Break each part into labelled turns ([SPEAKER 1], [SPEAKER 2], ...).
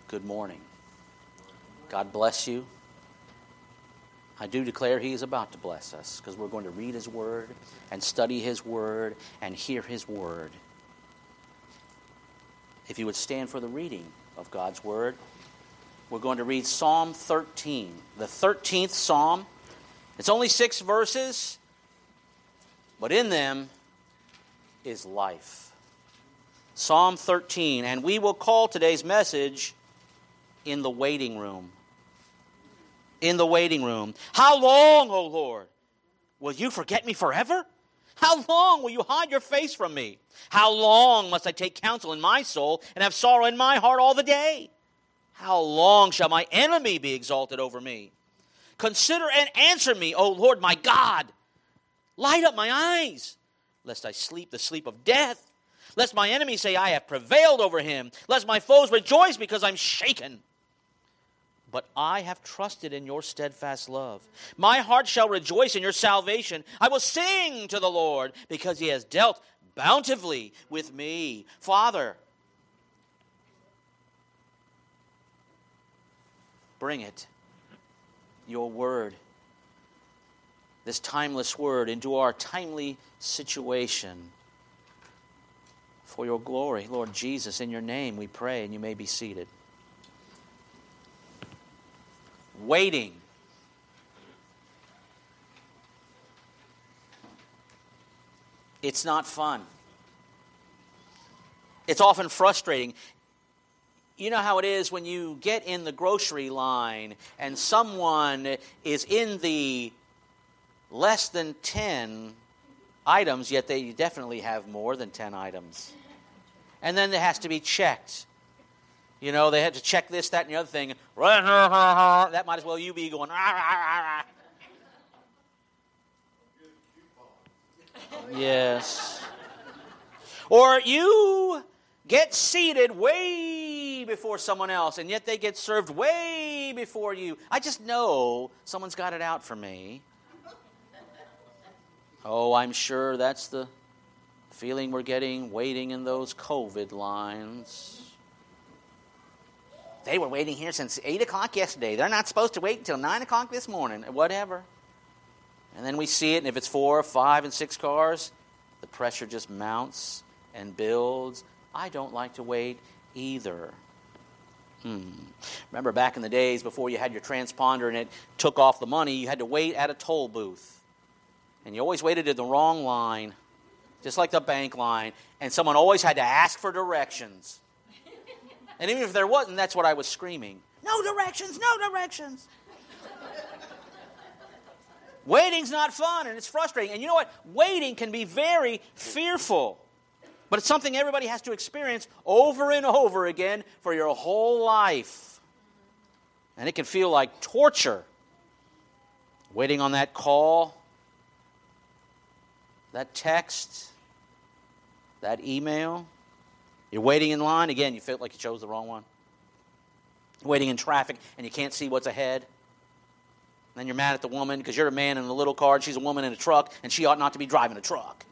[SPEAKER 1] Good morning. God bless you. I do declare He is about to bless us because we're going to read His Word and study His Word and hear His Word. If you would stand for the reading of God's Word, we're going to read Psalm 13, the 13th Psalm. It's only 6 verses, but in them is life. Psalm 13, and we will call today's message In the Waiting Room. In the waiting room. How long, O Lord, will you forget me forever? How long will you hide your face from me? How long must I take counsel in my soul and have sorrow in my heart all the day? How long shall my enemy be exalted over me? Consider and answer me, O Lord my God. Light up my eyes, lest I sleep the sleep of death. Lest my enemy say, I have prevailed over him. Lest my foes rejoice because I'm shaken. But I have trusted in your steadfast love. My heart shall rejoice in your salvation. I will sing to the Lord because he has dealt bountifully with me. Father, bring it, your word, this timeless word, into our timely situation. For your glory, Lord Jesus, in your name we pray, and you may be seated. Waiting. It's not fun. It's often frustrating. You know how it is when you get in the grocery line and someone is in the less than 10 items, yet they definitely have more than 10 items. And then it has to be checked. You know, they had to check this, that, and the other thing. That might as well you be going, rah, rah, rah, rah. Yes. Or you get seated way before someone else, and yet they get served way before you. I just know someone's got it out for me. Oh, I'm sure that's the feeling we're getting waiting in those COVID lines. They were waiting here since 8 o'clock yesterday. They're not supposed to wait until 9 o'clock this morning. Whatever. And then we see it, and if it's 4, 5, and 6 cars, the pressure just mounts and builds. I don't like to wait either. Remember back in the days before you had your transponder and it took off the money, you had to wait at a toll booth. And you always waited in the wrong line, just like the bank line, and someone always had to ask for directions. And even if there wasn't, that's what I was screaming. No directions, no directions. Waiting's not fun, and it's frustrating. And you know what? Waiting can be very fearful. But it's something everybody has to experience over and over again for your whole life. And it can feel like torture. Waiting on that call, that text, that email. You're waiting in line. Again, you feel like you chose the wrong one. Waiting in traffic, and you can't see what's ahead. And then you're mad at the woman because you're a man in a little car, and she's a woman in a truck, and she ought not to be driving a truck.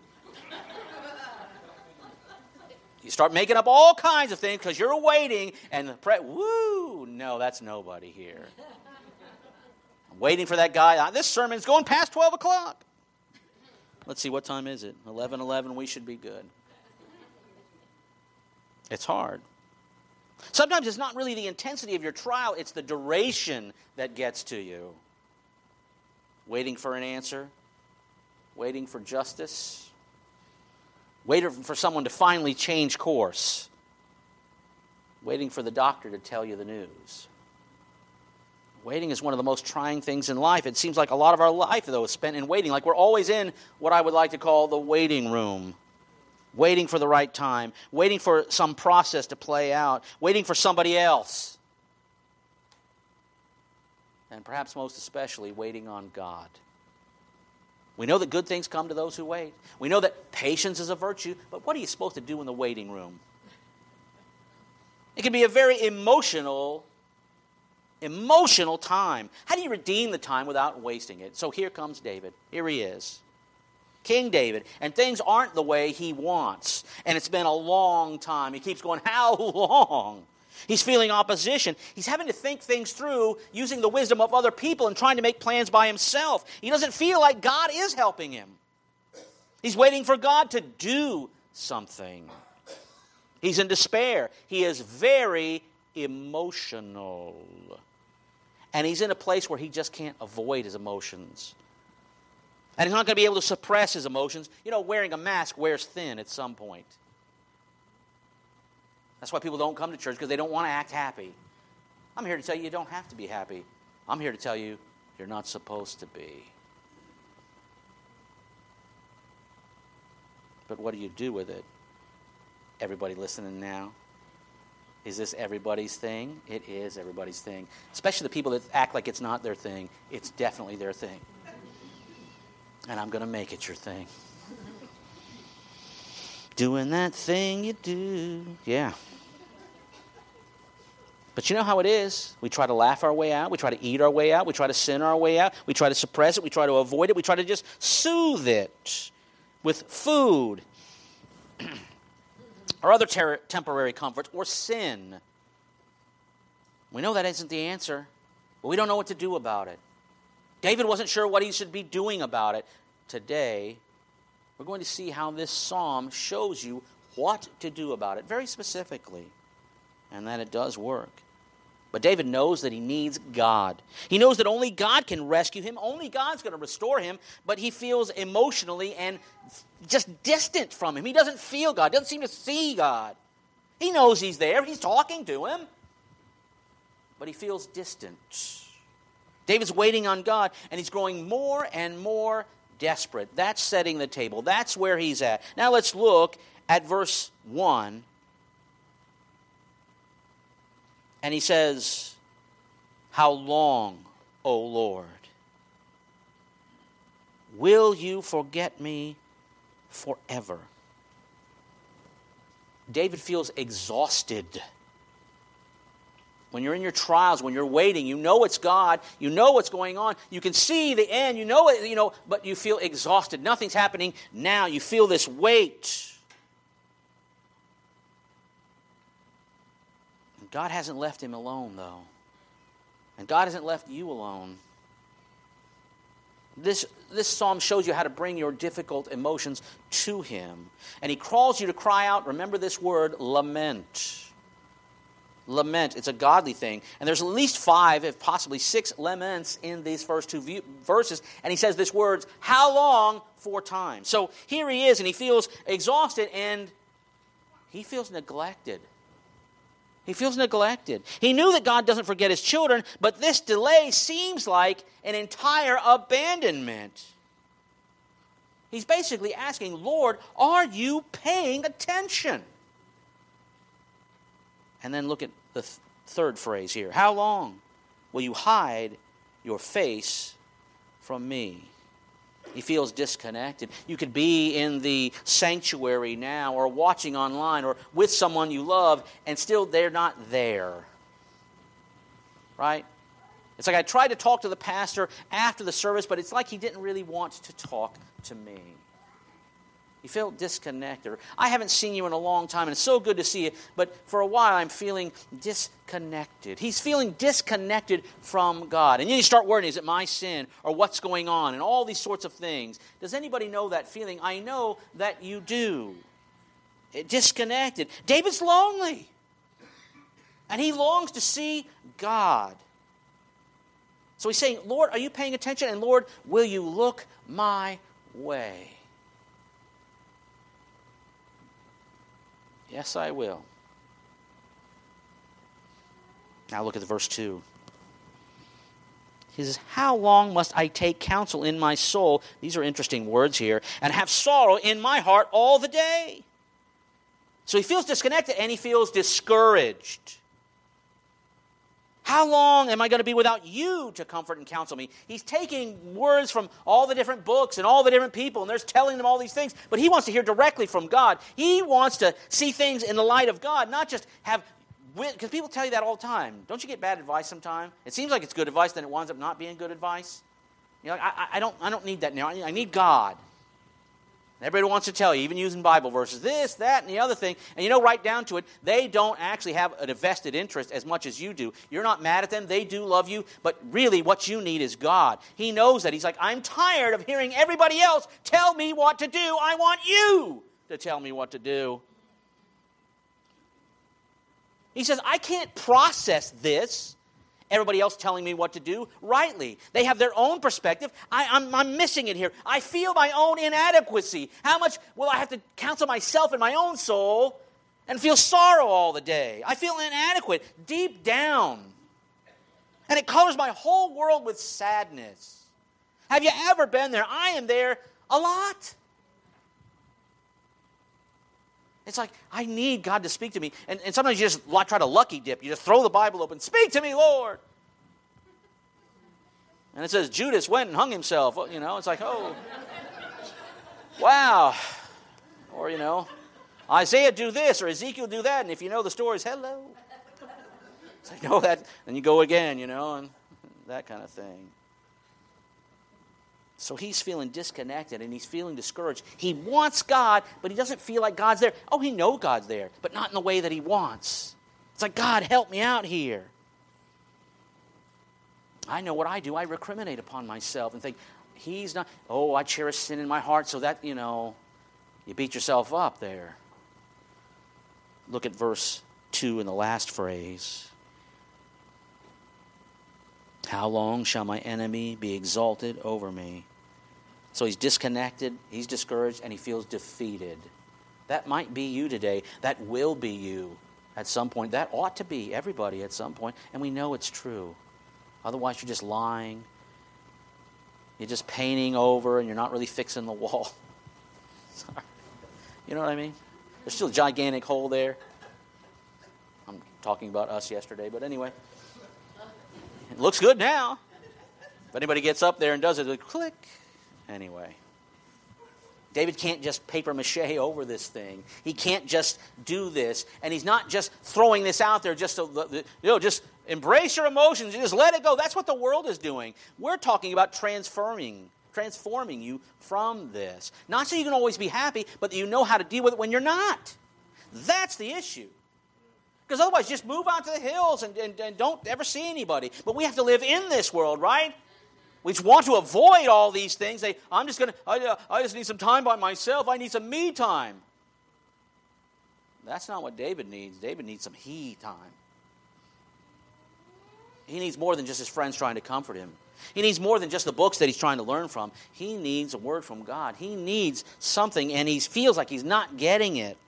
[SPEAKER 1] You start making up all kinds of things because you're waiting, and no, that's nobody here. I'm waiting for that guy. This sermon's going past 12 o'clock. Let's see, what time is it? 11:11, we should be good. It's hard. Sometimes it's not really the intensity of your trial, it's the duration that gets to you. Waiting for an answer, waiting for justice, waiting for someone to finally change course, waiting for the doctor to tell you the news. Waiting is one of the most trying things in life. It seems like a lot of our life, though, is spent in waiting, like we're always in what I would like to call the waiting room. Waiting for the right time, waiting for some process to play out, waiting for somebody else. And perhaps most especially, waiting on God. We know that good things come to those who wait. We know that patience is a virtue, but what are you supposed to do in the waiting room? It can be a very emotional time. How do you redeem the time without wasting it? So here comes David. Here he is. King David, and things aren't the way he wants. And it's been a long time. He keeps going, how long? He's feeling opposition. He's having to think things through using the wisdom of other people and trying to make plans by himself. He doesn't feel like God is helping him. He's waiting for God to do something. He's in despair. He is very emotional. And he's in a place where he just can't avoid his emotions. And he's not going to be able to suppress his emotions. You know, wearing a mask wears thin at some point. That's why people don't come to church, because they don't want to act happy. I'm here to tell you, you don't have to be happy. I'm here to tell you, you're not supposed to be. But what do you do with it? Everybody listening now? Is this everybody's thing? It is everybody's thing. Especially the people that act like it's not their thing. It's definitely their thing. And I'm going to make it your thing. Doing that thing you do. Yeah. But you know how it is. We try to laugh our way out. We try to eat our way out. We try to sin our way out. We try to suppress it. We try to avoid it. We try to just soothe it with food or other temporary comforts or sin. We know that isn't the answer, but we don't know what to do about it. David wasn't sure what he should be doing about it. Today, we're going to see how this psalm shows you what to do about it, very specifically, and that it does work. But David knows that he needs God. He knows that only God can rescue him. Only God's going to restore him, but he feels emotionally and just distant from him. He doesn't feel God, doesn't seem to see God. He knows he's there. He's talking to him, but he feels distant. David's waiting on God, and he's growing more and more desperate. That's setting the table. That's where he's at. Now let's look at verse 1. And he says, "How long, O Lord, will you forget me forever?" David feels exhausted. When you're in your trials, when you're waiting, you know it's God, you know what's going on, you can see the end, you know it, but you feel exhausted. Nothing's happening now. You feel this weight. God hasn't left him alone, though. And God hasn't left you alone. This psalm shows you how to bring your difficult emotions to him. And he calls you to cry out, remember this word, lament. Lament. It's a godly thing. And there's at least 5, if possibly 6 laments in these first 2 verses. And he says this word, how long? 4 times. So here he is, and he feels exhausted, and he feels neglected. He feels neglected. He knew that God doesn't forget his children, but this delay seems like an entire abandonment. He's basically asking, Lord, are you paying attention? And then look at the third phrase here. How long will you hide your face from me? He feels disconnected. You could be in the sanctuary now or watching online or with someone you love and still they're not there. Right? It's like I tried to talk to the pastor after the service, but it's like he didn't really want to talk to me. You feel disconnected. I haven't seen you in a long time, and it's so good to see you, but for a while I'm feeling disconnected. He's feeling disconnected from God. And then you start worrying, is it my sin? Or what's going on? And all these sorts of things. Does anybody know that feeling? I know that you do. Disconnected. David's lonely. And he longs to see God. So he's saying, Lord, are you paying attention? And Lord, will you look my way? Yes, I will. Now look at verse 2. He says, how long must I take counsel in my soul? These are interesting words here. And have sorrow in my heart all the day. So he feels disconnected and he feels discouraged. How long am I going to be without you to comfort and counsel me? He's taking words from all the different books and all the different people, and they're telling them all these things, but he wants to hear directly from God. He wants to see things in the light of God, not just have, because people tell you that all the time. Don't you get bad advice sometimes? It seems like it's good advice, then it winds up not being good advice. You know, I don't need that now. I need God. Everybody wants to tell you, even using Bible verses, this, that, and the other thing. And you know, right down to it, they don't actually have a vested interest as much as you do. You're not mad at them. They do love you. But really, what you need is God. He knows that. He's like, I'm tired of hearing everybody else tell me what to do. I want you to tell me what to do. He says, I can't process this. Everybody else telling me what to do rightly. They have their own perspective. I'm missing it here. I feel my own inadequacy. How much will I have to counsel myself in my own soul and feel sorrow all the day? I feel inadequate deep down. And it colors my whole world with sadness. Have you ever been there? I am there a lot. It's like, I need God to speak to me. And sometimes you just try to lucky dip. You just throw the Bible open. Speak to me, Lord. And it says Judas went and hung himself. You know, it's like, oh, wow. Or, you know, Isaiah do this or Ezekiel do that. And if you know the stories, hello. It's like, no, that. Then you go again, you know, and that kind of thing. So he's feeling disconnected and he's feeling discouraged. He wants God, but he doesn't feel like God's there. Oh, he knows God's there, but not in the way that he wants. It's like, God, help me out here. I know what I do. I recriminate upon myself and think, he's not, oh, I cherish sin in my heart, so that, you know, you beat yourself up there. Look at verse 2 in the last phrase. How long shall my enemy be exalted over me? So he's disconnected, he's discouraged, and he feels defeated. That might be you today. That will be you at some point. That ought to be everybody at some point, and we know it's true. Otherwise, you're just lying. You're just painting over, and you're not really fixing the wall. Sorry. You know what I mean? There's still a gigantic hole there. I'm talking about us yesterday, but anyway. It looks good now. If anybody gets up there and does it, it'll click. Anyway. David can't just paper mache over this thing. He can't just do this. And he's not just throwing this out there just to, just embrace your emotions and just let it go. That's what the world is doing. We're talking about transforming you from this. Not so you can always be happy, but that you know how to deal with it when you're not. That's the issue. Because otherwise, just move out to the hills and don't ever see anybody. But we have to live in this world, right? We just want to avoid all these things. I just need some time by myself. I need some me time. That's not what David needs. David needs some he time. He needs more than just his friends trying to comfort him. He needs more than just the books that he's trying to learn from. He needs a word from God. He needs something, and he feels like he's not getting it.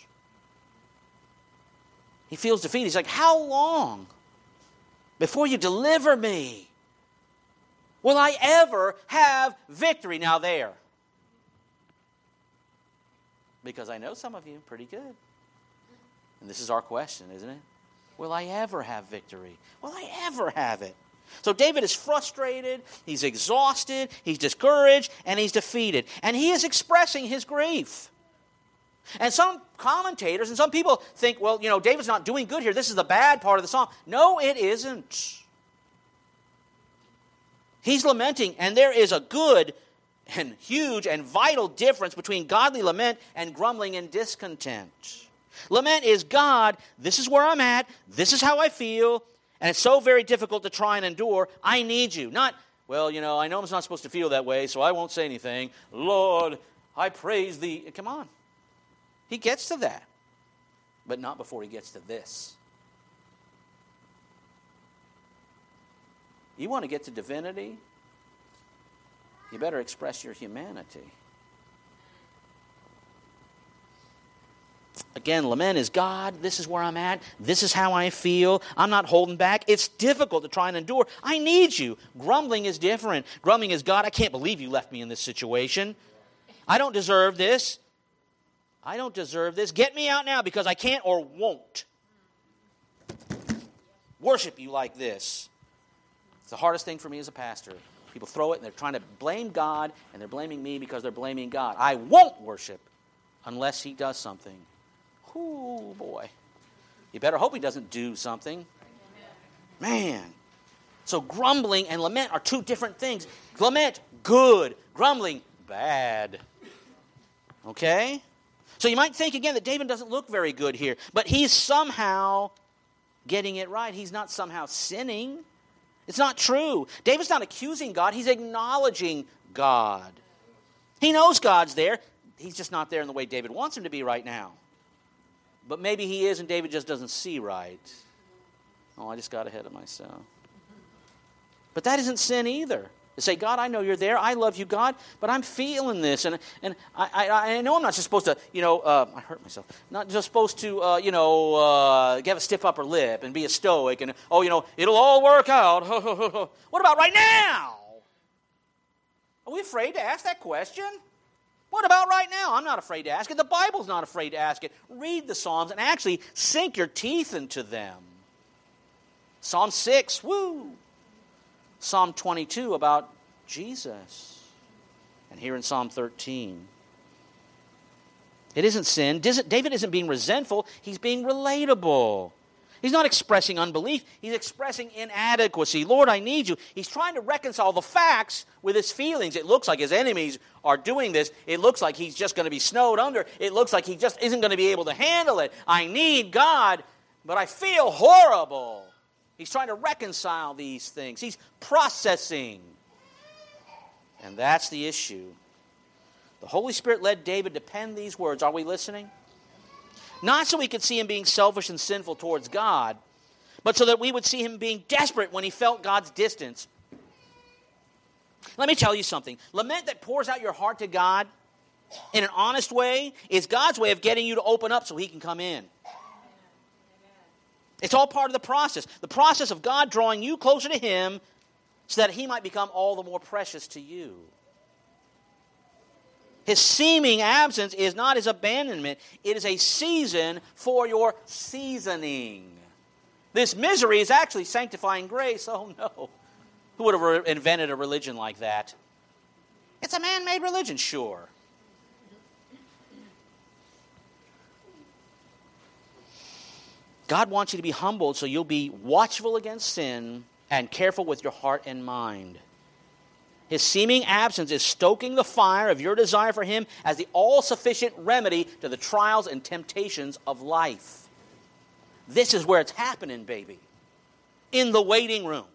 [SPEAKER 1] He feels defeated. He's like, how long before you deliver me will I ever have victory? Now there. Because I know some of you pretty good. And this is our question, isn't it? Will I ever have victory? Will I ever have it? So David is frustrated, he's exhausted, he's discouraged, and he's defeated. And he is expressing his grief. And some commentators and some people think, well, David's not doing good here. This is the bad part of the psalm. No, it isn't. He's lamenting, and there is a good and huge and vital difference between godly lament and grumbling and discontent. Lament is, God, this is where I'm at, this is how I feel, and it's so very difficult to try and endure. I need you. Not, well, I know I'm not supposed to feel that way, so I won't say anything. Lord, I praise thee. Come on. He gets to that, but not before he gets to this. You want to get to divinity? You better express your humanity. Again, lament is, God, this is where I'm at. This is how I feel. I'm not holding back. It's difficult to try and endure. I need you. Grumbling is different. Grumbling is, God, I can't believe you left me in this situation. I don't deserve this. I don't deserve this. Get me out now because I can't or won't worship you like this. It's the hardest thing for me as a pastor. People throw it and they're trying to blame God and they're blaming me because they're blaming God. I won't worship unless he does something. Ooh, boy. You better hope he doesn't do something. Man. So grumbling and lament are two different things. Lament, good. Grumbling, bad. Okay? So you might think again that David doesn't look very good here, but he's somehow getting it right. He's not somehow sinning. It's not true. David's not accusing God. He's acknowledging God. He knows God's there. He's just not there in the way David wants him to be right now. But maybe he is and David just doesn't see right. Oh, I just got ahead of myself. But that isn't sin either. To say, God, I know you're there. I love you, God, but I'm feeling this. And I know I'm not just supposed to, I hurt myself. Not just supposed to, have a stiff upper lip and be a stoic and, it'll all work out. What about right now? Are we afraid to ask that question? What about right now? I'm not afraid to ask it. The Bible's not afraid to ask it. Read the Psalms and actually sink your teeth into them. Psalm 6, woo! Psalm 22 about Jesus. And here in Psalm 13. It isn't sin. David isn't being resentful. He's being relatable. He's not expressing unbelief. He's expressing inadequacy. Lord, I need you. He's trying to reconcile the facts with his feelings. It looks like his enemies are doing this. It looks like he's just going to be snowed under. It looks like he just isn't going to be able to handle it. I need God, but I feel horrible. He's trying to reconcile these things. He's processing. And that's the issue. The Holy Spirit led David to pen these words. Are we listening? Not so we could see him being selfish and sinful towards God, but so that we would see him being desperate when he felt God's distance. Let me tell you something. Lament that pours out your heart to God in an honest way is God's way of getting you to open up so he can come in. It's all part of the process of God drawing you closer to him so that he might become all the more precious to you. His seeming absence is not his abandonment. It is a season for your seasoning. This misery is actually sanctifying grace. Oh no. Who would have invented a religion like that? It's a man-made religion, sure. God wants you to be humbled so you'll be watchful against sin and careful with your heart and mind. His seeming absence is stoking the fire of your desire for him as the all-sufficient remedy to the trials and temptations of life. This is where it's happening, baby. In the waiting room.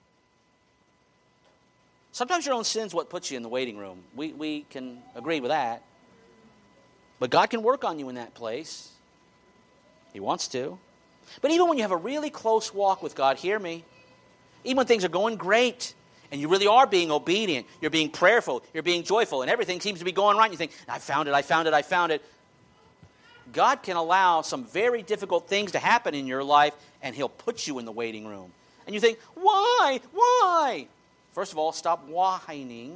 [SPEAKER 1] Sometimes your own sin's what puts you in the waiting room. We can agree with that. But God can work on you in that place. He wants to. But even when you have a really close walk with God, hear me, even when things are going great, and you really are being obedient, you're being prayerful, you're being joyful, and everything seems to be going right, and you think, I found it. God can allow some very difficult things to happen in your life, and he'll put you in the waiting room. And you think, why? Why? First of all, stop whining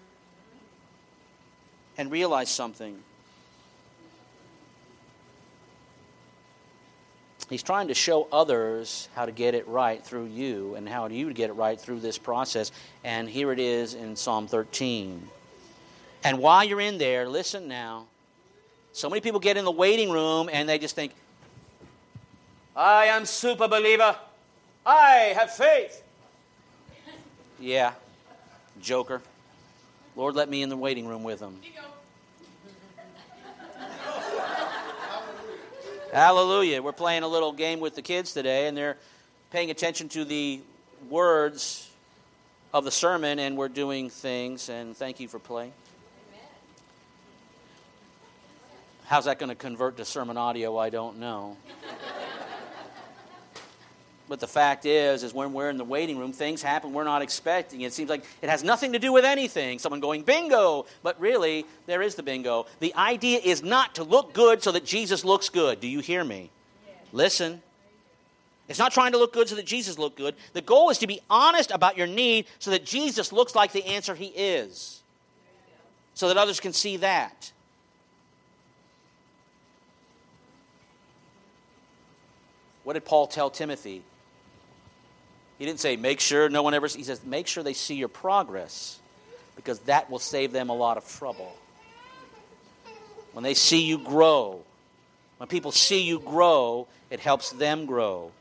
[SPEAKER 1] and realize something. He's trying to show others how to get it right through you and how you get it right through this process. And here it is in Psalm 13. And while you're in there, listen now. So many people get in the waiting room and they just think, I am super believer. I have faith. Yeah, joker. Lord, let me in the waiting room with him. Hallelujah. We're playing a little game with the kids today, and they're paying attention to the words of the sermon, and we're doing things, and thank you for playing. Amen. How's that going to convert to sermon audio? I don't know. But the fact is when we're in the waiting room, things happen we're not expecting. It seems like it has nothing to do with anything. Someone going, bingo! But really, there is the bingo. The idea is not to look good so that Jesus looks good. Do you hear me? Yeah. Listen. It's not trying to look good so that Jesus looks good. The goal is to be honest about your need so that Jesus looks like the answer he is. So that others can see that. What did Paul tell Timothy? He didn't say, make sure no one ever... He says, make sure they see your progress, because that will save them a lot of trouble. When they see you grow, when people see you grow, it helps them grow.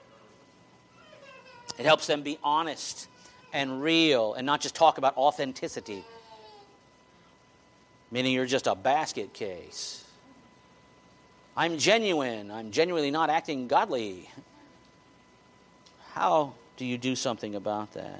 [SPEAKER 1] It helps them be honest and real and not just talk about authenticity. meaning you're just a basket case. I'm genuine. I'm genuinely not acting godly. How do you do something about that?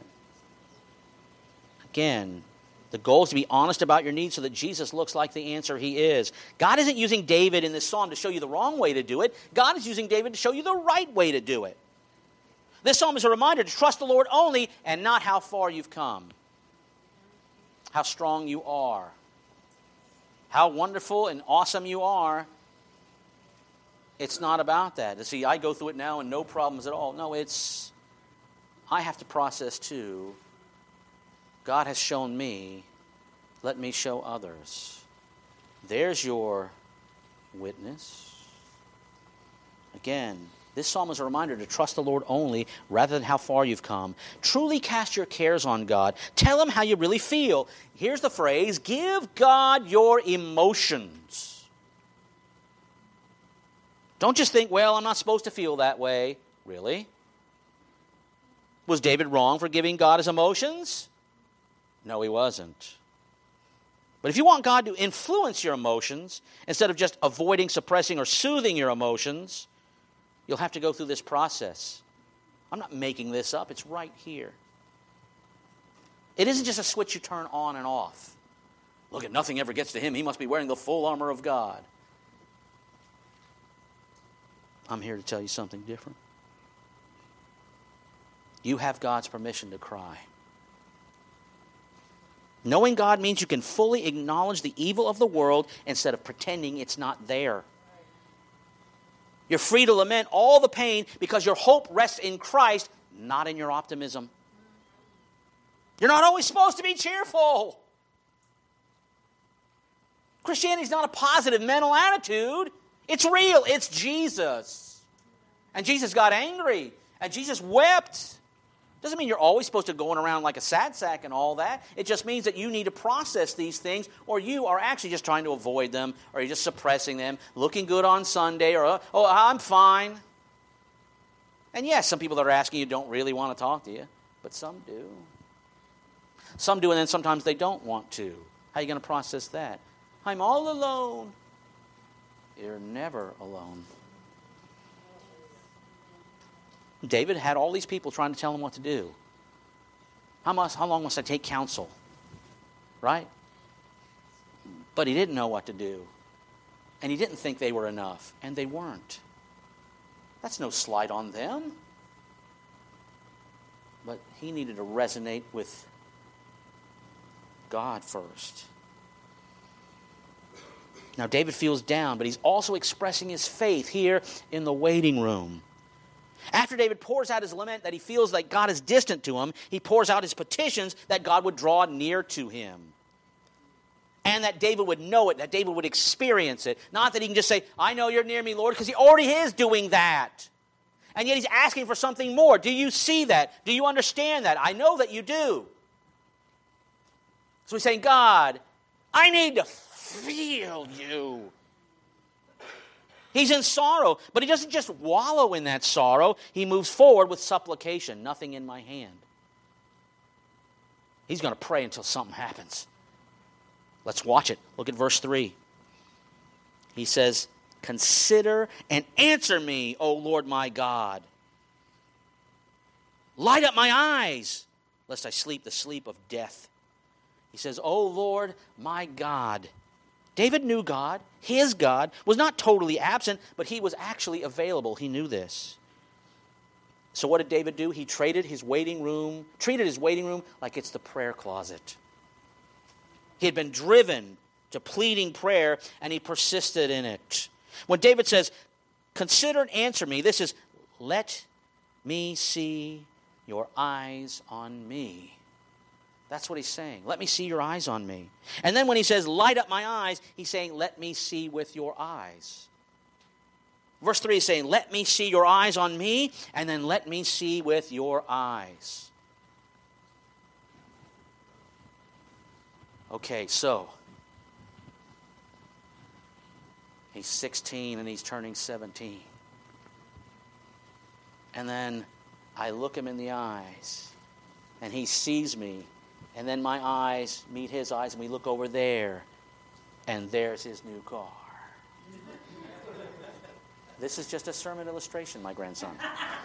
[SPEAKER 1] Again, the goal is to be honest about your needs so that Jesus looks like the answer he is. God isn't using David in this psalm to show you the wrong way to do it. God is using David to show you the right way to do it. This psalm is a reminder to trust the Lord only and not how far you've come, how strong you are, how wonderful and awesome you are. It's not about that. See, I go through it now and no problems at all. No, I have to process too. God has shown me, let me show others. There's your witness. Again, this psalm is a reminder to trust the Lord only rather than how far you've come. Truly cast your cares on God. Tell him how you really feel. Here's the phrase, give God your emotions. Don't just think, well, I'm not supposed to feel that way. Really? Was David wrong for giving God his emotions? No, he wasn't. But if you want God to influence your emotions, instead of just avoiding, suppressing, or soothing your emotions, you'll have to go through this process. I'm not making this up. It's right here. It isn't just a switch you turn on and off. Look, nothing ever gets to him. He must be wearing the full armor of God. I'm here to tell you something different. You have God's permission to cry. Knowing God means you can fully acknowledge the evil of the world instead of pretending it's not there. You're free to lament all the pain because your hope rests in Christ, not in your optimism. You're not always supposed to be cheerful. Christianity is not a positive mental attitude. It's real. It's Jesus. And Jesus got angry. And Jesus wept. Doesn't mean you're always supposed to go around like a sad sack and all that. It just means that you need to process these things, or you are actually just trying to avoid them, or you're just suppressing them, looking good on Sunday, or, oh, I'm fine. And yes, some people that are asking you don't really want to talk to you, but some do. Some do, and then sometimes they don't want to. How are you going to process that? I'm all alone. You're never alone. David had all these people trying to tell him what to do. How long must I take counsel? Right? But he didn't know what to do. And he didn't think they were enough. And they weren't. That's no slight on them. But he needed to resonate with God first. Now David feels down, but he's also expressing his faith here in the waiting room. After David pours out his lament that he feels like God is distant to him, he pours out his petitions that God would draw near to him. And that David would know it, that David would experience it. Not that he can just say, I know you're near me, Lord, because he already is doing that. And yet he's asking for something more. Do you see that? Do you understand that? I know that you do. So he's saying, God, I need to feel you. He's in sorrow, but he doesn't just wallow in that sorrow. He moves forward with supplication. Nothing in my hand. He's going to pray until something happens. Let's watch it. Look at verse 3. He says, consider and answer me, O Lord my God. Light up my eyes, lest I sleep the sleep of death. He says, O Lord my God. David knew God. His God was not totally absent, but he was actually available. He knew this. So what did David do? He treated his waiting room like it's the prayer closet. He had been driven to pleading prayer, and he persisted in it. When David says, consider and answer me, this is, let me see your eyes on me. That's what he's saying. Let me see your eyes on me. And then when he says, light up my eyes, he's saying, let me see with your eyes. Verse 3 is saying, let me see your eyes on me, and then let me see with your eyes. Okay, so he's 16 and he's turning 17. And then I look him in the eyes, and he sees me. And then my eyes meet his eyes, and we look over there. And there's his new car. This is just a sermon illustration, my grandson.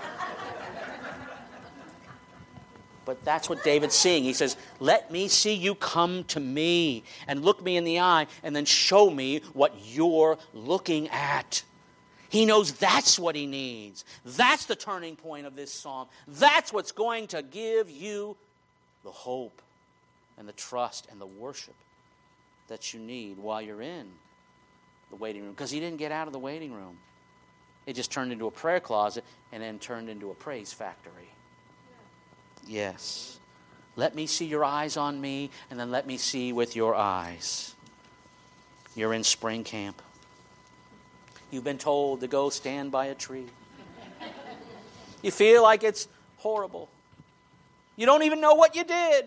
[SPEAKER 1] But that's what David's seeing. He says, let me see you come to me and look me in the eye and then show me what you're looking at. He knows that's what he needs. That's the turning point of this psalm. That's what's going to give you the hope and the trust and the worship that you need while you're in the waiting room. Because he didn't get out of the waiting room. It just turned into a prayer closet and then turned into a praise factory. Yes. Let me see your eyes on me, and then let me see with your eyes. You're in spring camp. You've been told to go stand by a tree. You feel like it's horrible. You don't even know what you did.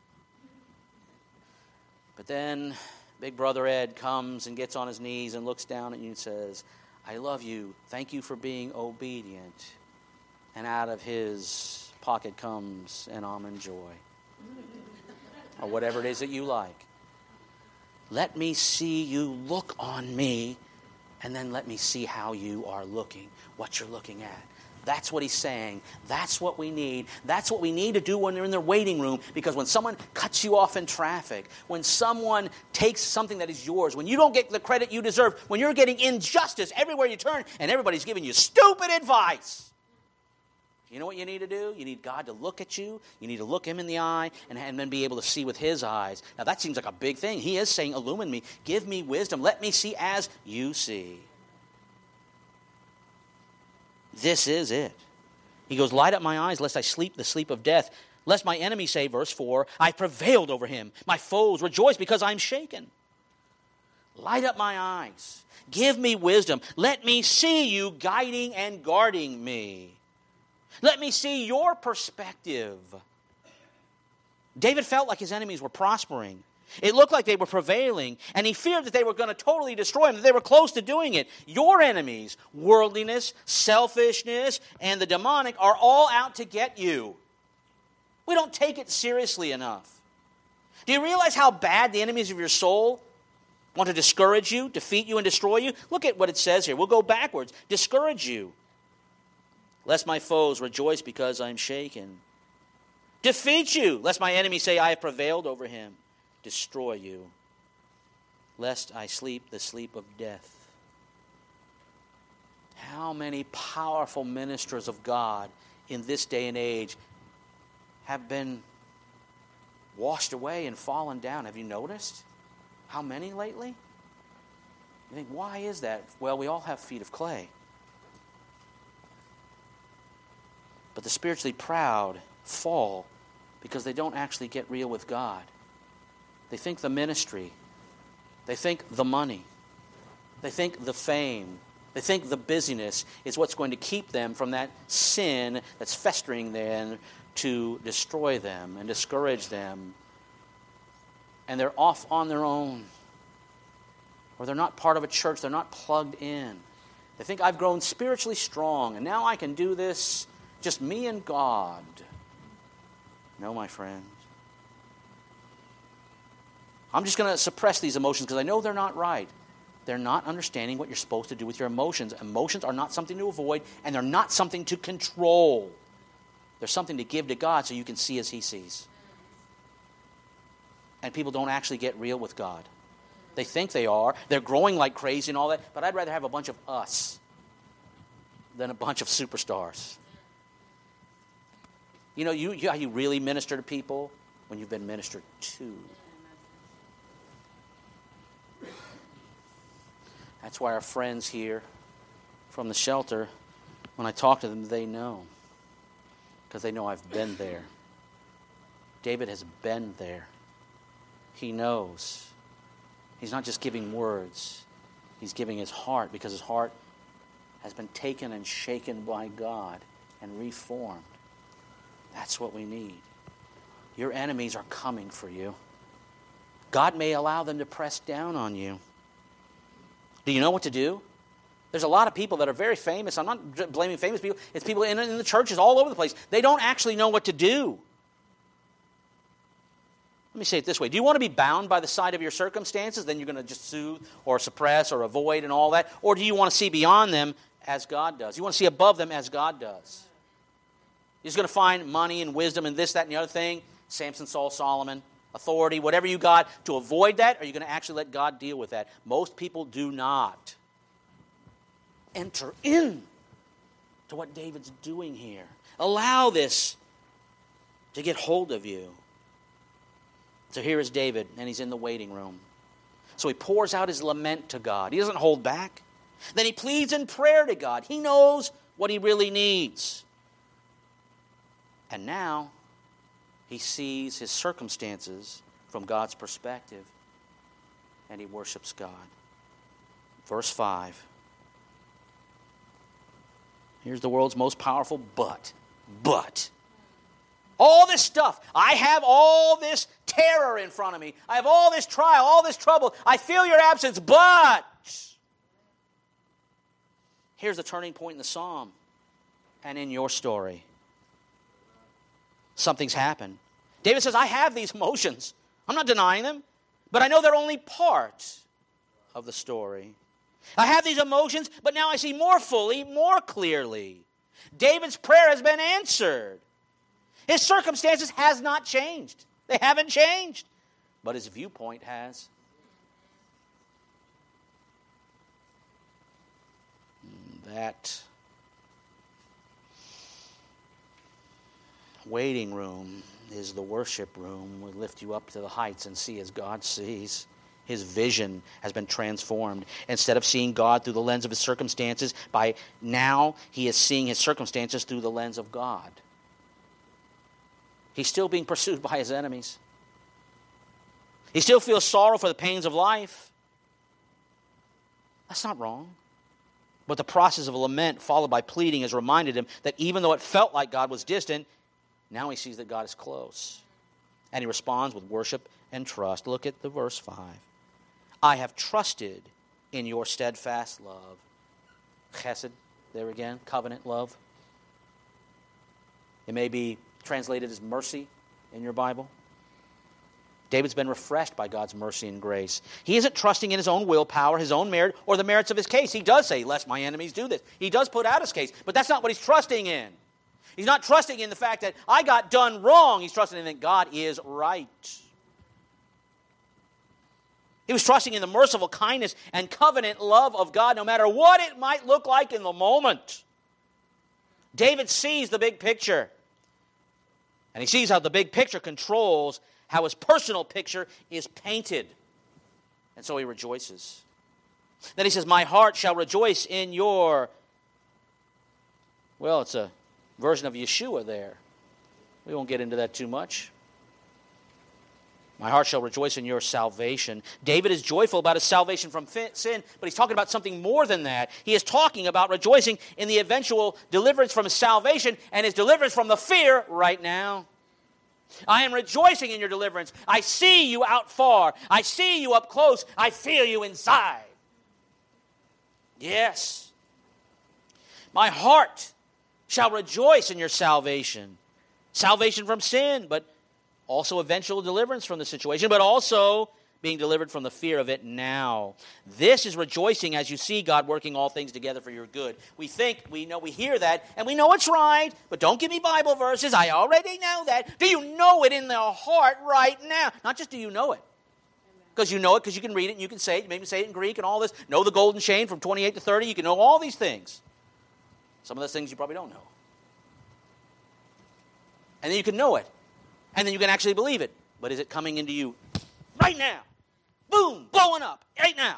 [SPEAKER 1] But then Big Brother Ed comes and gets on his knees and looks down at you and says, I love you. Thank you for being obedient. And out of his pocket comes an almond joy. Or whatever it is that you like. Let me see you look on me, and then let me see how you are looking, what you're looking at. That's what he's saying. That's what we need. That's what we need to do when they're in their waiting room. Because when someone cuts you off in traffic, when someone takes something that is yours, when you don't get the credit you deserve, when you're getting injustice everywhere you turn, and everybody's giving you stupid advice, you know what you need to do? You need God to look at you. You need to look him in the eye and then be able to see with his eyes. Now that seems like a big thing. He is saying, illumine me. Give me wisdom. Let me see as you see. This is it. He goes, light up my eyes lest I sleep the sleep of death. Lest my enemy say, verse 4, I prevailed over him. My foes rejoice because I'm shaken. Light up my eyes. Give me wisdom. Let me see you guiding and guarding me. Let me see your perspective. David felt like his enemies were prospering. It looked like they were prevailing, and he feared that they were going to totally destroy him, that they were close to doing it. Your enemies, worldliness, selfishness, and the demonic are all out to get you. We don't take it seriously enough. Do you realize how bad the enemies of your soul want to discourage you, defeat you, and destroy you? Look at what it says here. We'll go backwards. Discourage you. Lest my foes rejoice because I am shaken. Defeat you, lest my enemies say I have prevailed over him. Destroy you, lest I sleep the sleep of death. How many powerful ministers of God in this day and age have been washed away and fallen down? Have you noticed? How many lately? You think, why is that? Well, we all have feet of clay. But the spiritually proud fall because they don't actually get real with God. They think the ministry, they think the money, they think the fame, they think the busyness is what's going to keep them from that sin that's festering there to destroy them and discourage them. And they're off on their own. Or they're not part of a church, they're not plugged in. They think I've grown spiritually strong and now I can do this. Just me and God. No, my friend. I'm just going to suppress these emotions because I know they're not right. They're not understanding what you're supposed to do with your emotions. Emotions are not something to avoid, and they're not something to control. They're something to give to God so you can see as he sees. And people don't actually get real with God. They think they are. They're growing like crazy and all that, but I'd rather have a bunch of us than a bunch of superstars. You know, how you really minister to people? When you've been ministered to. That's why our friends here from the shelter, when I talk to them, they know. Because they know I've been there. David has been there. He knows. He's not just giving words. He's giving his heart because his heart has been taken and shaken by God and reformed. That's what we need. Your enemies are coming for you. God may allow them to press down on you. Do you know what to do? There's a lot of people that are very famous. I'm not blaming famous people. It's people in the churches all over the place. They don't actually know what to do. Let me say it this way. Do you want to be bound by the side of your circumstances? Then you're going to just soothe or suppress or avoid and all that? Or do you want to see beyond them as God does? You want to see above them as God does? You're just going to find money and wisdom and this, that, and the other thing. Samson, Saul, Solomon, authority, whatever you got to avoid that, or are you going to actually let God deal with that? Most people do not enter in to what David's doing here. Allow this to get hold of you. So here is David, and he's in the waiting room. So he pours out his lament to God. He doesn't hold back. Then he pleads in prayer to God. He knows what he really needs. And now he sees his circumstances from God's perspective, and he worships God. Verse 5. Here's the world's most powerful but. All this stuff. I have all this terror in front of me. I have all this trial, all this trouble. I feel your absence, but. Here's the turning point in the psalm and in your story. Something's happened. David says, I have these emotions. I'm not denying them, but I know they're only part of the story. I have these emotions, but now I see more fully, more clearly. David's prayer has been answered. His circumstances has not changed. They haven't changed. But his viewpoint has. That waiting room is the worship room. We lift you up to the heights and see as God sees. His vision has been transformed. Instead of seeing God through the lens of his circumstances, by now he is seeing his circumstances through the lens of God. He's still being pursued by his enemies. He still feels sorrow for the pains of life. That's not wrong. But the process of lament followed by pleading has reminded him that even though it felt like God was distant, now he sees that God is close. And he responds with worship and trust. Look at the verse 5. I have trusted in your steadfast love. Chesed, there again, covenant love. It may be translated as mercy in your Bible. David's been refreshed by God's mercy and grace. He isn't trusting in his own willpower, his own merit, or the merits of his case. He does say, lest my enemies do this. He does put out his case, but that's not what he's trusting in. He's not trusting in the fact that I got done wrong. He's trusting in that God is right. He was trusting in the merciful kindness and covenant love of God, no matter what it might look like in the moment. David sees the big picture. And he sees how the big picture controls how his personal picture is painted. And so he rejoices. Then he says, my heart shall rejoice in your... Well, it's a version of Yeshua there. We won't get into that too much. My heart shall rejoice in your salvation. David is joyful about his salvation from sin, but he's talking about something more than that. He is talking about rejoicing in the eventual deliverance from his salvation and his deliverance from the fear right now. I am rejoicing in your deliverance. I see you out far. I see you up close. I feel you inside. Yes. My heart shall rejoice in your salvation. Salvation from sin, but also eventual deliverance from the situation, but also being delivered from the fear of it now. This is rejoicing as you see God working all things together for your good. We think, we know, we hear that, and we know it's right, but don't give me Bible verses. I already know that. Do you know it in the heart right now? Not just do you know it. Because you know it, because you can read it, and you can say it, you maybe say it in Greek and all this. Know the golden chain from 28 to 30. You can know all these things. Some of those things you probably don't know. And then you can know it. And then you can actually believe it. But is it coming into you right now? Boom, blowing up right now.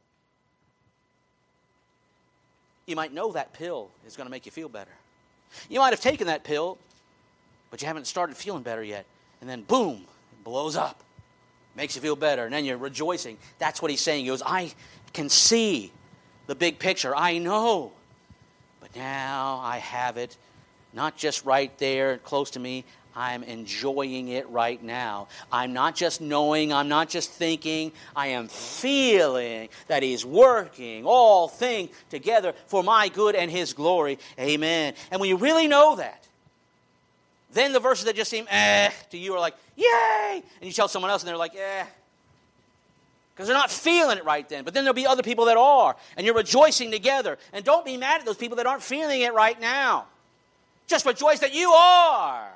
[SPEAKER 1] You might know that pill is going to make you feel better. You might have taken that pill, but you haven't started feeling better yet. And then boom, it blows up. Makes you feel better. And then you're rejoicing. That's what he's saying. He goes, I can see the big picture. I know. But now I have it. Not just right there, close to me. I'm enjoying it right now. I'm not just knowing, I'm not just thinking, I am feeling that he's working all things together for my good and his glory. Amen. And when you really know that, Then the verses that just seem to you are like, yay! And you tell someone else and they're like, because they're not feeling it right then. But then there'll be other people that are, and you're rejoicing together. And don't be mad at those people that aren't feeling it right now. Just rejoice that you are.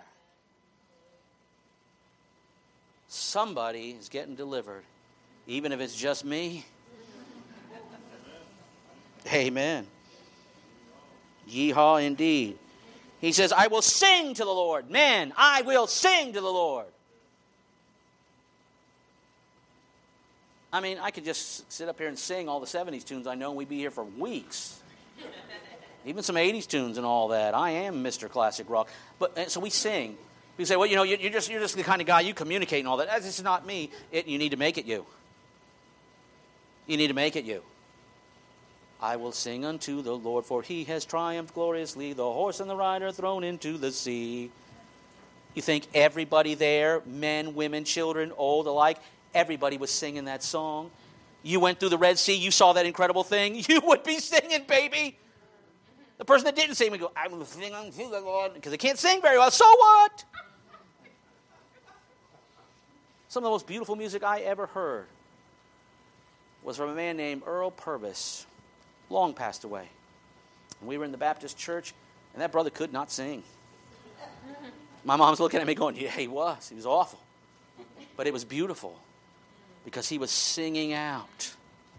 [SPEAKER 1] Somebody is getting delivered, even if it's just me. Amen. Yeehaw indeed. He says, I will sing to the Lord. Man, I will sing to the Lord. I mean, I could just sit up here and sing all the 70s tunes I know, and we'd be here for weeks. Even some 80s tunes and all that. I am Mr. Classic Rock. But so we sing. You say, well, you know, you're just the kind of guy, you communicate and all that. That's just not me. You need to make it you. You need to make it you. I will sing unto the Lord, for he has triumphed gloriously, the horse and the rider thrown into the sea. You think everybody there, men, women, children, old alike, everybody was singing that song? You went through the Red Sea, you saw that incredible thing, you would be singing, baby. The person that didn't sing would go, I will sing unto the Lord, because they can't sing very well. So what? Some of the most beautiful music I ever heard was from a man named Earl Purvis. Long passed away. And we were in the Baptist church, and that brother could not sing. My mom's looking at me going, yeah, he was. He was awful. But it was beautiful because he was singing out.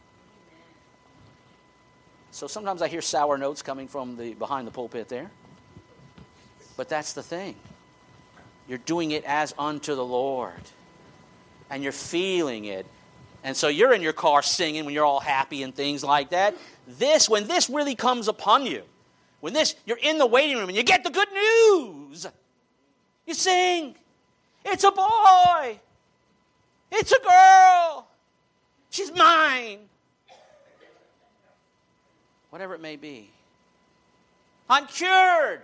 [SPEAKER 1] So sometimes I hear sour notes coming from behind the pulpit there. But that's the thing. You're doing it as unto the Lord. And you're feeling it. And so you're in your car singing when you're all happy and things like that. When this really comes upon you, you're in the waiting room and you get the good news, you sing. It's a boy. It's a girl. She's mine. Whatever it may be. I'm cured.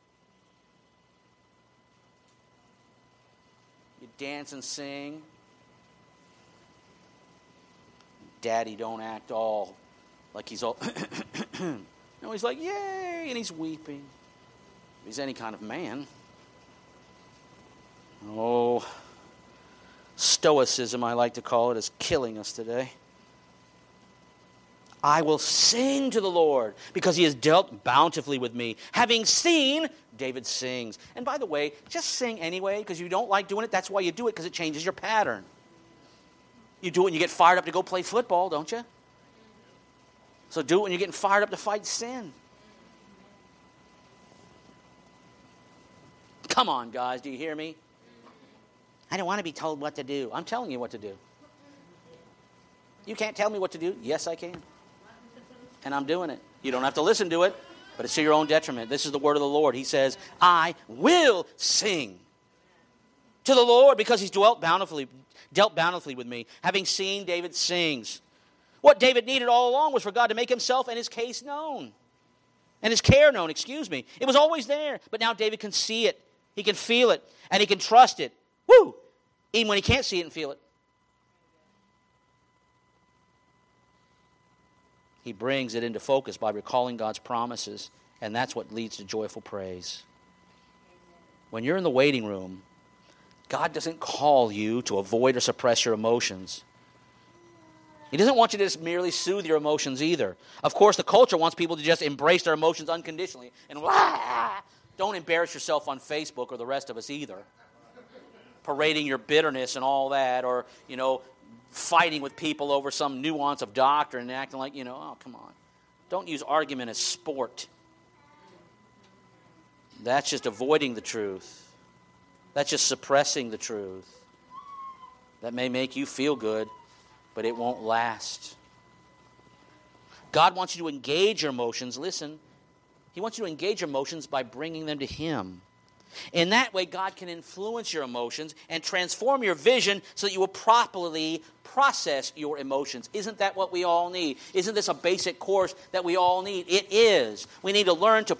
[SPEAKER 1] You dance and sing. Daddy don't act all like he's all no, he's like, yay, and he's weeping. If he's any kind of man. Oh, stoicism, I like to call it, is killing us today. I will sing to the Lord because he has dealt bountifully with me. Having seen, David sings. And by the way, just sing anyway, because you don't like doing it. That's why you do it, because it changes your pattern. You do it when you get fired up to go play football, don't you? So do it when you're getting fired up to fight sin. Come on, guys, do you hear me? I don't want to be told what to do. I'm telling you what to do. You can't tell me what to do. Yes, I can. And I'm doing it. You don't have to listen to it, but it's to your own detriment. This is the word of the Lord. He says, I will sing to the Lord because he's dealt bountifully with me. Having seen, David sings. What David needed all along was for God to make himself and his case known. And his care known, It was always there. But now David can see it. He can feel it. And he can trust it. Woo! Even when he can't see it and feel it. He brings it into focus by recalling God's promises. And that's what leads to joyful praise. When you're in the waiting room, God doesn't call you to avoid or suppress your emotions. He doesn't want you to just merely soothe your emotions either. Of course, the culture wants people to just embrace their emotions unconditionally. And don't embarrass yourself on Facebook or the rest of us either. Parading your bitterness and all that, or, fighting with people over some nuance of doctrine and acting like, oh, come on. Don't use argument as sport. That's just avoiding the truth. That's just suppressing the truth. That may make you feel good, but it won't last. God wants you to engage your emotions. Listen, he wants you to engage your emotions by bringing them to him. In that way, God can influence your emotions and transform your vision so that you will properly process your emotions. Isn't that what we all need? Isn't this a basic course that we all need? It is. We need to learn to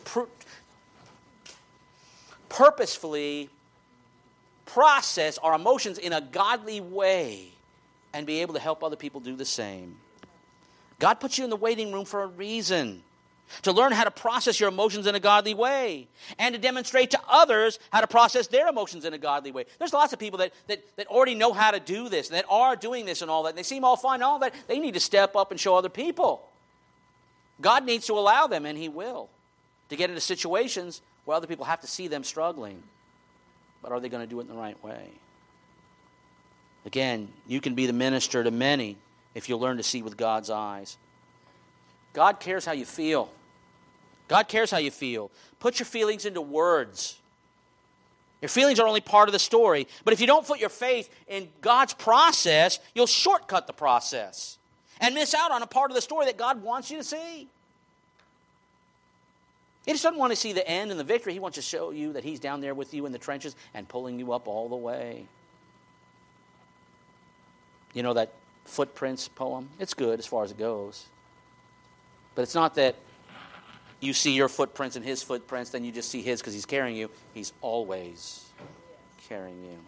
[SPEAKER 1] purposefully process our emotions in a godly way and be able to help other people do the same. God puts you in the waiting room for a reason. to learn how to process your emotions in a godly way, and to demonstrate to others how to process their emotions in a godly way. There's lots of people that already know how to do this, and that are doing this and all that, and they seem all fine and all that. They need to step up and show other people. God needs to allow them, and He will, to get into situations where other people have to see them struggling. But are they going to do it in the right way? Again, you can be the minister to many if you learn to see with God's eyes. God cares how you feel. God cares how you feel. Put your feelings into words. Your feelings are only part of the story. But if you don't put your faith in God's process, you'll shortcut the process and miss out on a part of the story that God wants you to see. He just doesn't want to see the end and the victory. He wants to show you that He's down there with you in the trenches and pulling you up all the way. You know that Footprints poem? It's good as far as it goes. But it's not that you see your footprints and His footprints, then you just see His because He's carrying you. He's always carrying you.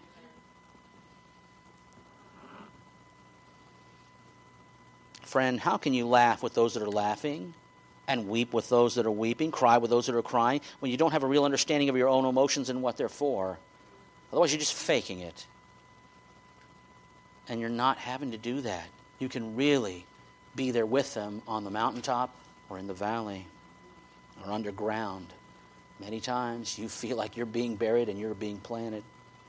[SPEAKER 1] Friend, how can you laugh with those that are laughing and weep with those that are weeping, cry with those that are crying, when you don't have a real understanding of your own emotions and what they're for? Otherwise, you're just faking it. And you're not having to do that. You can really be there with them on the mountaintop or in the valley or underground. Many times you feel like you're being buried and you're being planted.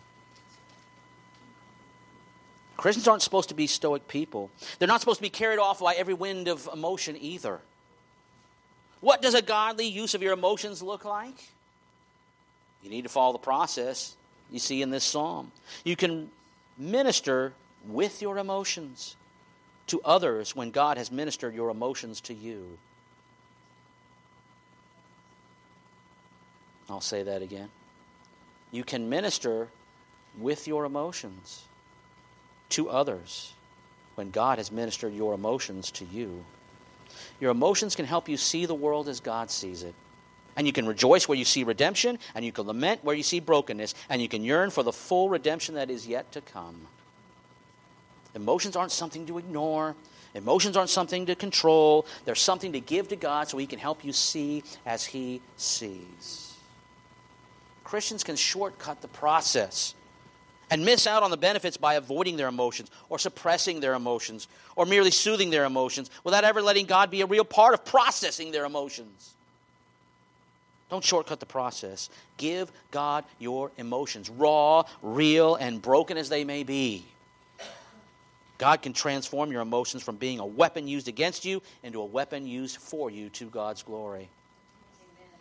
[SPEAKER 1] Christians aren't supposed to be stoic people. They're not supposed to be carried off by every wind of emotion either. What does a godly use of your emotions look like? You need to follow the process you see in this psalm. You can minister with your emotions to others when God has ministered your emotions to you. I'll say that again. You can minister with your emotions to others when God has ministered your emotions to you. Your emotions can help you see the world as God sees it. And you can rejoice where you see redemption, and you can lament where you see brokenness, and you can yearn for the full redemption that is yet to come. Emotions aren't something to ignore. Emotions aren't something to control. They're something to give to God so He can help you see as He sees. Christians can shortcut the process and miss out on the benefits by avoiding their emotions or suppressing their emotions or merely soothing their emotions without ever letting God be a real part of processing their emotions. Don't shortcut the process. Give God your emotions, raw, real, and broken as they may be. God can transform your emotions from being a weapon used against you into a weapon used for you to God's glory. Amen.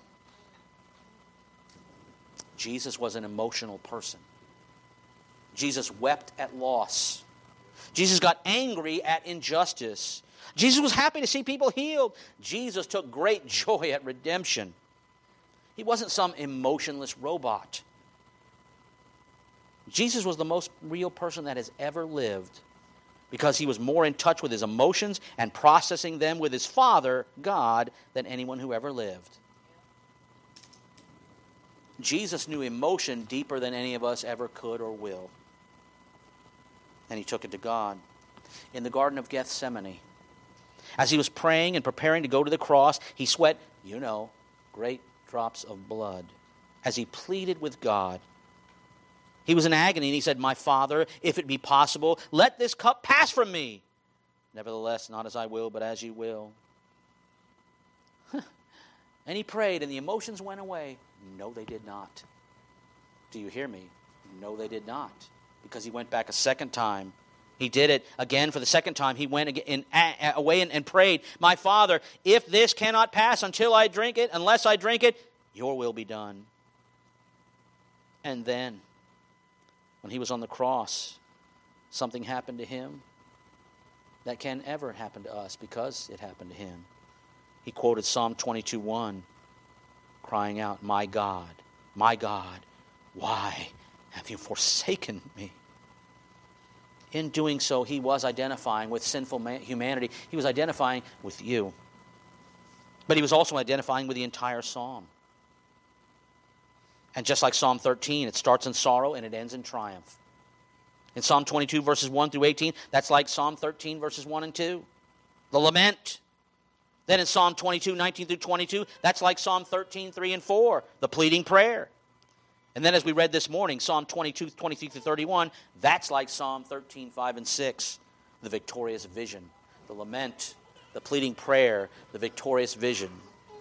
[SPEAKER 1] Jesus was an emotional person. Jesus wept at loss. Jesus got angry at injustice. Jesus was happy to see people healed. Jesus took great joy at redemption. He wasn't some emotionless robot. Jesus was the most real person that has ever lived because He was more in touch with His emotions and processing them with His Father, God, than anyone who ever lived. Jesus knew emotion deeper than any of us ever could or will. And He took it to God. In the Garden of Gethsemane, as He was praying and preparing to go to the cross, He sweat, great drops of blood as He pleaded with God. He was in agony and He said, "My Father, if it be possible, let this cup pass from me. Nevertheless, not as I will, but as You will." And He prayed and the emotions went away. No, they did not. Do you hear me? No, they did not. Because He went back a second time. He did it again for the second time. He went away and prayed, "My Father, if this cannot pass unless I drink it, Your will be done." And then, when He was on the cross, something happened to Him that can ever happen to us because it happened to Him. He quoted Psalm 22:1, crying out, my God, why have You forsaken me?" In doing so, He was identifying with sinful humanity. He was identifying with you. But He was also identifying with the entire psalm. And just like Psalm 13, it starts in sorrow and it ends in triumph. In Psalm 22, verses 1 through 18, that's like Psalm 13, verses 1 and 2. The lament, Then in Psalm 22, 19 through 22, that's like Psalm 13, 3 and 4, the pleading prayer. And then as we read this morning, Psalm 22, 23 through 31, that's like Psalm 13, 5 and 6, the victorious vision, the lament, the pleading prayer, the victorious vision.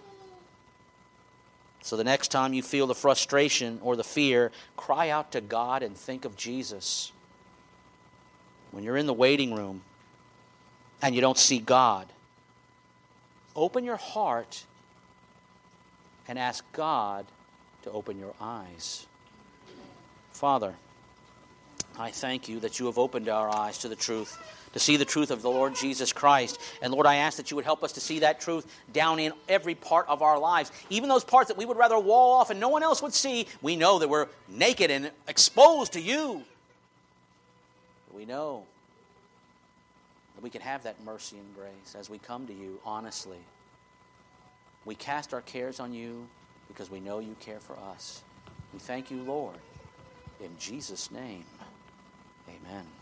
[SPEAKER 1] So the next time you feel the frustration or the fear, cry out to God and think of Jesus. When you're in the waiting room and you don't see God, open your heart and ask God to open your eyes. Father, I thank you that you have opened our eyes to the truth, to see the truth of the Lord Jesus Christ. And Lord, I ask that you would help us to see that truth down in every part of our lives. Even those parts that we would rather wall off and no one else would see, we know that we're naked and exposed to you. We know that we can have that mercy and grace as we come to you honestly. We cast our cares on you because we know you care for us. We thank you, Lord. In Jesus' name, amen.